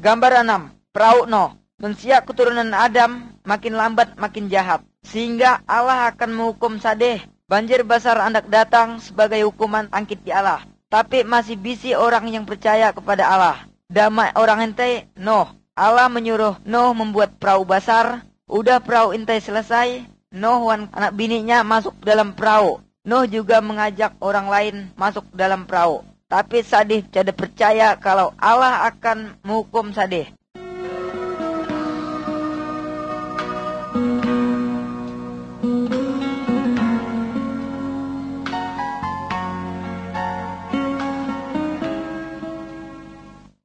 Gambar 6. Perahu Nuh. Manusia keturunan Adam makin lambat makin jahat, sehingga Allah akan menghukum sadeh. Banjir besar hendak datang sebagai hukuman angkit di Allah. Tapi masih bisi orang yang percaya kepada Allah. Damai orang ente Nuh. Allah menyuruh Nuh membuat perahu besar. Udah perahu ente selesai, Nuh dan anak bininya masuk dalam perahu. Nuh juga mengajak orang lain masuk dalam perahu. Tapi sadeh tidak percaya kalau Allah akan menghukum sadeh.